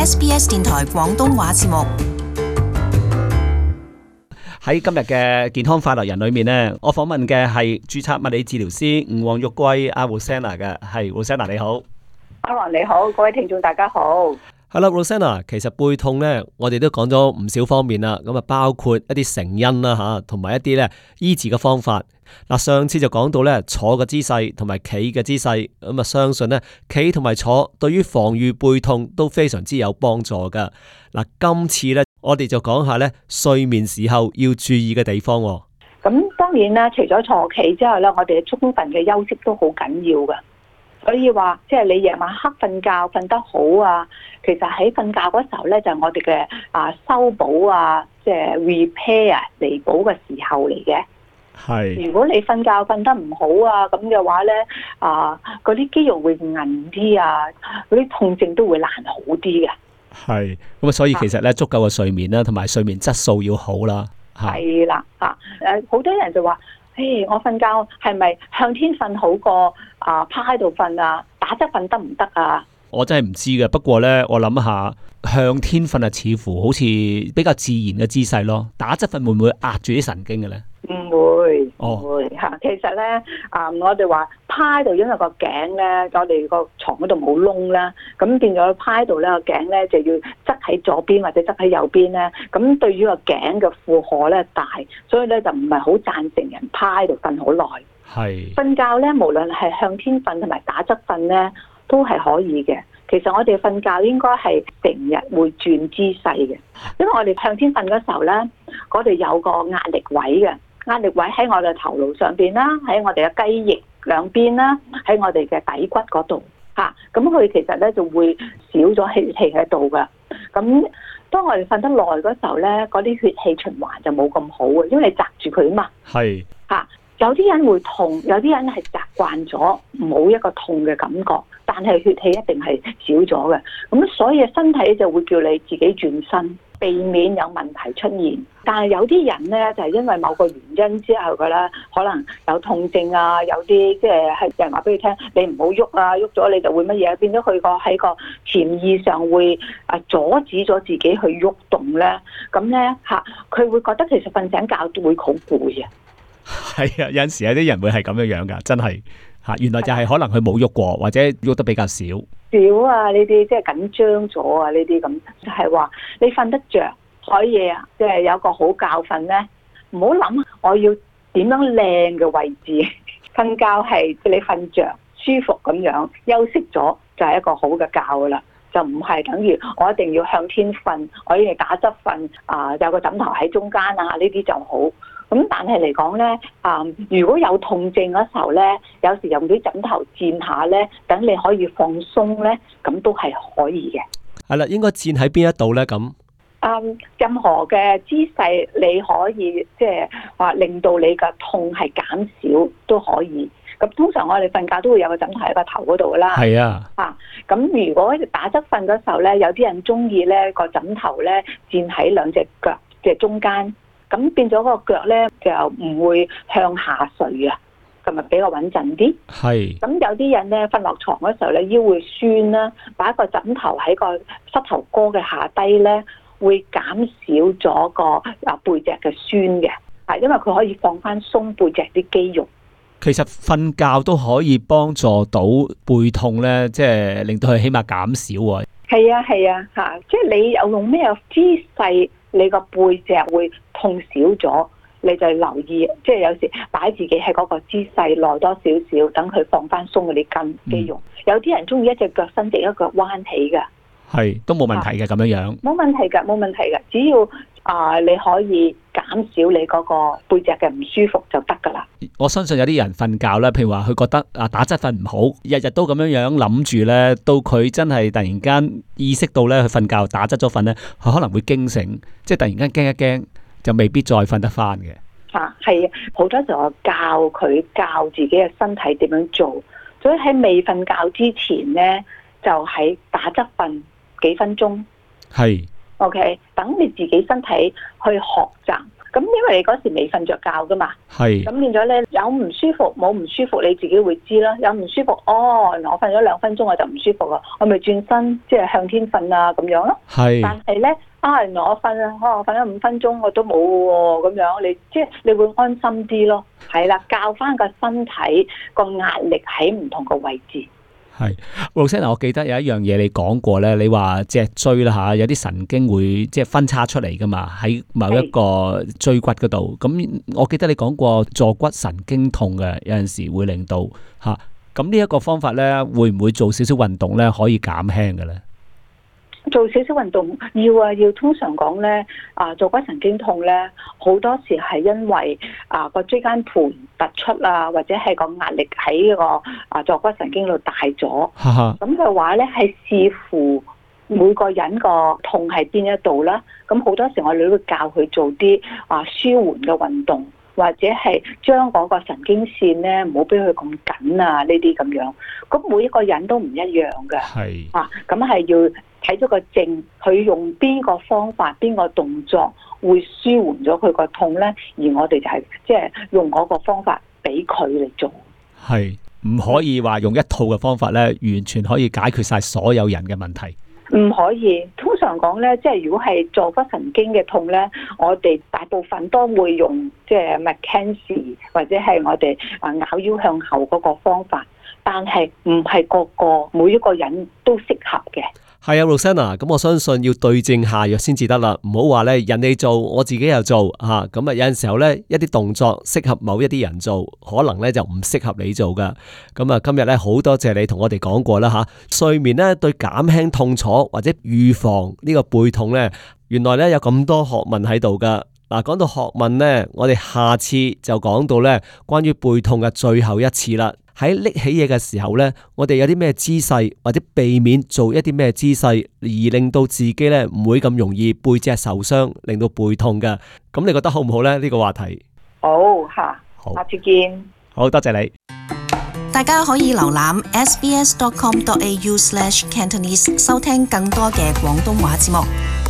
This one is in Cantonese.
SBS 電台廣東話節目。 喺今日嘅健康快樂人裏面呢，我訪問嘅係註冊物理治療師吳黃玉桂阿 Rosanna 嘅，係 Rosanna 你好。 阿黃你好，各位聽眾大家好。 係啦，Rosanna，其實背痛咧，我哋都講咗唔少方面啦，咁啊包括一啲成因啦吓，同埋一啲咧醫治嘅方法。嗱，上次就講到咧坐嘅姿勢同埋企嘅姿勢，咁啊相信咧企同埋坐對於防禦背痛都非常之有幫助噶。嗱，今次咧我哋就講下咧睡眠時候要注意嘅地方。 咁當然啦，除咗坐企之後咧，我哋充分嘅休息都好緊要噶。所以話，即係你夜晚黑瞓覺瞓得好啊，其實喺瞓覺嗰時候咧，就係我哋嘅修補啊，即係 repair 彌補嘅時候嚟嘅。係。如果你瞓覺瞓得唔好啊，咁嘅話咧，嗰啲肌肉會硬啲啊，嗰啲痛症都會難好啲嘅。 係。咁啊，所以其實咧足夠嘅睡眠啦，同埋睡眠質素要好啦。 係啦，好多人就話。我瞓覺係咪向天瞓好過趴喺度瞓啊？打側瞓得唔得啊？ 我真係唔知嘅，不過呢，我諗下向天瞓啊，似乎好似比較自然嘅姿勢咯。打側瞓會唔會壓住啲神經嘅呢？ 唔會，唔會嚇。其實呢，我哋話趴喺度，因為個頸呢，我哋個床嗰度冇窿啦，咁變咗趴喺度呢，個頸呢就要側喺左邊或者側喺右邊呢。咁對於個頸嘅負荷呢大，所以呢就唔係好贊成人趴喺度瞓好耐。係瞓覺呢，無論係向天瞓同埋打側瞓呢，都係可以嘅。其實我哋瞓覺應該係成日會轉姿勢嘅，因為我哋向天瞓嗰時候呢，我哋有個壓力位嘅。壓力位喺我哋頭顱上邊啦，喺我哋嘅雞翼兩邊啦，喺我哋嘅底骨嗰度嚇，咁佢其實咧就會少咗血氣喺度噶。咁當我哋瞓得耐嗰時候咧，嗰啲血氣循環就冇咁好嘅，因為你擸住佢啊嘛。係嚇，有啲人會痛，有啲人係習慣咗冇一個痛嘅感覺，但係血氣一定係少咗嘅。咁所以身體就會叫你自己轉身，避免有問題出現。但係有啲人咧就係因為某個原因之後嘅咧，可能有痛症啊，有啲即係人話俾你聽，你唔好喐啊，喐咗你就會乜嘢，變咗佢個喺個潛意上會阻止咗自己去喐動咧。咁咧嚇，佢會覺得其實瞓醒覺會好攰啊。係啊，有陣時有啲人會係咁樣樣㗎，真係嚇。原來就係可能佢冇喐過，或者喐得比較少。少啊！呢啲即係緊張咗啊！呢啲咁就係話你瞓得着可以啊，即係有個好覺瞓咧。唔好諗我要點樣靚嘅位置，瞓覺係你瞓着舒服咁樣休息咗就係一個好嘅覺噶啦。就唔係等於我一定要向天瞓，我要打側瞓有個枕頭喺中間啊，呢啲就好。咁但係嚟講咧，如果有痛症嗰時候咧，有時用啲枕頭墊下咧，等你可以放鬆咧，咁都係可以嘅。係啦，應該墊喺邊一度咧？咁任何嘅姿勢你可以即係話令到你嘅痛係減少都可以。咁通常我哋瞓覺都會有個枕頭喺個頭嗰度噶啦。係啊。咁如果打側瞓嗰時候咧，有啲人中意咧個枕頭咧墊喺兩隻腳嘅中間。咁變咗個腳咧就唔會向下垂啊，咁咪比較穩陣啲。係。咁有啲人咧瞓落床嗰時候咧腰會酸啦，擺個枕頭喺個膝頭哥嘅下低咧，會減少咗個背脊嘅酸嘅，係因為佢可以放翻鬆背脊啲肌肉。其實瞓覺都可以幫助到背痛咧，即係令到佢起碼減少喎。係啊係啊嚇，即係你有用咩姿勢？你個背脊會痛少咗，你就留意，即係有時擺自己喺嗰個姿勢耐多少少，等佢放翻鬆嗰啲肌肉。有啲人中意一隻腳伸直，一腳彎起㗎，係都冇問題嘅咁樣樣。冇問題㗎，冇問題㗎，只要你可以減少你嗰個背脊嘅唔舒服就得㗎啦。我相信有啲人瞓覺咧，譬如話佢覺得打側瞓唔好，日日都咁樣樣諗住咧，到佢真係突然間意識到咧，佢瞓覺打側咗瞓咧，佢可能會驚醒，即係突然間驚一驚，就未必再瞓得翻嘅。係啊，好多時候我教自己嘅身體點樣做，所以喺未瞓覺之前咧，就喺打側瞓幾分鐘。係。OK， 等你自己身體去學習咁因為你嗰時未瞓着覺噶嘛， 係咁變咗咧有唔舒服冇唔舒服你自己會知啦。有唔舒服，哦，我瞓咗2分鐘我就唔舒服啦，我咪轉身即係向天瞓啊咁樣咯。 係， 但係咧原來我瞓咗5分鐘我都冇喎，咁樣你即係你會安心啲咯。係啦，教翻個身體個壓力喺唔同個位置。 係，Rosanna，我記得有一樣嘢你講過咧，你話脊椎啦吓，有啲神經會即係分叉出嚟噶嘛，喺某一個椎骨嗰度。咁我記得你講過坐骨神經痛嘅，有陣時會令到吓。咁呢一個方法咧，會唔會做少少運動咧，可以減輕嘅咧？ 做少少運動要通常講咧，坐骨神經痛咧，好多時係因為個椎間盤突出啊，或者係個壓力喺個坐骨神經度大咗。咁嘅話咧，係視乎每個人個痛喺邊一度啦。咁好多時我哋都會教佢做啲舒緩嘅運動，或者係將嗰個神經線咧唔好俾佢咁緊啊，呢啲咁樣。咁每一個人都唔一樣嘅。 係咁係要睇咗個症，佢用邊個方法、邊個動作會舒緩咗佢個痛咧，而我哋就係即係用嗰個方法俾佢嚟做。 係唔可以話用一套嘅方法咧，完全可以解決晒所有人嘅問題。 唔可以，通常講咧，即係如果係坐骨神經嘅痛咧，我哋大部分都會用即係 McKenzie 或者係我哋咬腰向後嗰個方法，但係唔係個個每一個人都適合嘅。 係啊 Rosanna， 咁我相信要對症下藥先至得啦，唔好話咧人哋做，我自己又做吓，咁有陣時候咧一啲動作適合某一啲人做，可能咧就唔適合你做噶。咁今日咧好多謝你同我哋講過啦吓，睡眠咧對減輕痛楚或者預防呢個背痛咧，原來咧有咁多學問喺度噶。嗱，講到學問咧，我哋下次就講到咧關於背痛嘅最後一次啦。喺拎起嘢嘅時候呢，我哋有啲咩姿勢，或者避免做一啲咩姿勢，而令到自己呢唔會咁容易背脊受傷，令到背痛嘅。咁你覺得好唔好呢？呢個話題好，下次見。 好多謝你。 大家可以瀏覽 sbs.com.au/cantonese 收聽更多嘅廣東話節目。